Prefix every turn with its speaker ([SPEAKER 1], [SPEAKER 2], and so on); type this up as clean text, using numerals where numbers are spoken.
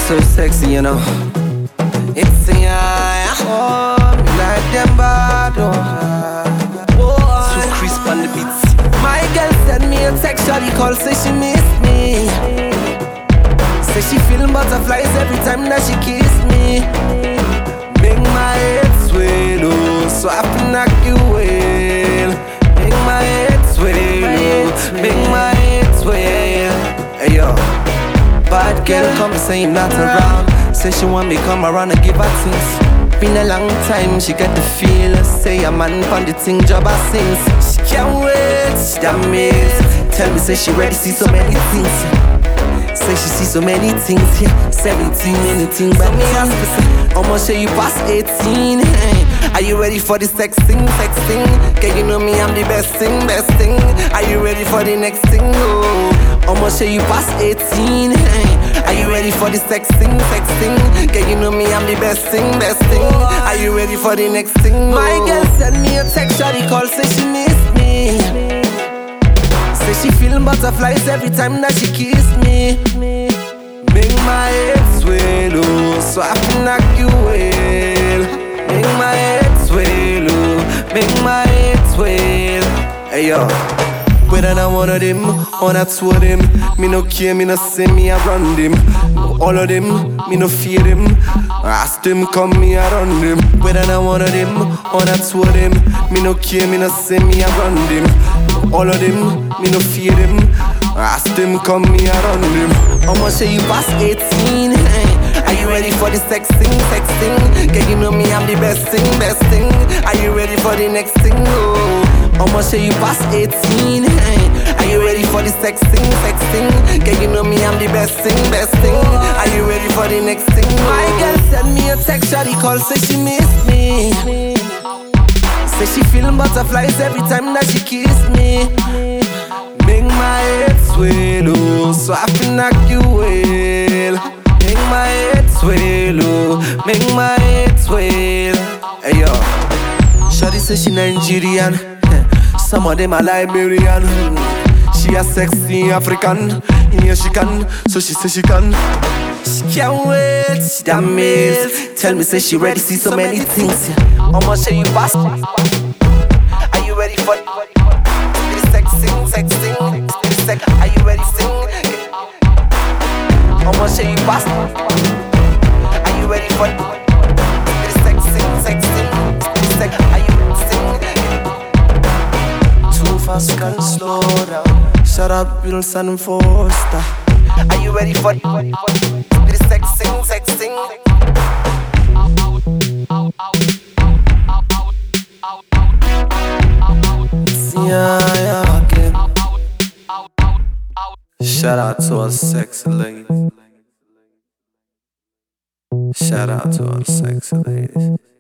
[SPEAKER 1] so sexy, you know. It's a oh, me like them bad, oh. So crisp on the beats. My girl sent me a text, shawty call, say she miss me. Say she feeling butterflies every time that she kiss me. Make my head swell, oh, so I feel knock you well. Make my head swell, oh, make my head swell. Hey yo, bad girl come say I'm not around. Say she want me come around and give her things. Been a long time, she got the feel. Say a man pon the thing, job her since. She can't wait, she damn it. Tell me say she ready, see so many things. Say she see so many things, yeah. 17, anything but me almost say you past 18, hey. Are you ready for the sexting? Can you know me, I'm the best thing. Are you ready for the next thing? Oh, almost say you past 18, hey. Are you ready for the sexting? Can you know me, I'm the best thing. Are you ready for the next thing? Oh. My girl sent me a text, shawty call, say she miss me. Say she feeling butterflies every time that she kiss me. Make my head swell, oh, so I feel knock you well. Make my head swell, oh, make my head swell. Hey yo, whether I one of them or not two of them, me no care, me no say me I run them. All of them, me no fear them. Ask them come me I run them. Whether I one of them or not two of them, me no care, me no say me I run them. All of them, me no fear them. Ask them come me I run them. I'ma say you past 18, hey. Are you ready for the sexting? Can you know me, I'm the best thing. Are you ready for the next thing? Oh, I'ma say you past 18, hey. Are you ready for the sexting? Can you know me, I'm the best thing. Are you ready for the next thing? Oh. My girl sent me a text, shawty call, say she miss me. Say she feeling butterflies every time that she kiss me. Make my head swell, oh, so I feel knock you well. Make my head swell, oh, make my head swell. Hey yo, shawty say she Nigerian, some of them are Liberian. She a sexy African, yeah she can, so she say she can. She can't wait, she damn it. Tell me say she ready, see so many things. I'ma show you past. Are you ready for the sexting? Are you ready sing? I'ma show you past. Are you ready for the sexting? Are you ready sing? Too fast, you can slow down. Shut up, you don't sound Forster. Are you ready for the sexting? Yeah, again. Shout out to our sexy ladies. Shout out to our sexy ladies.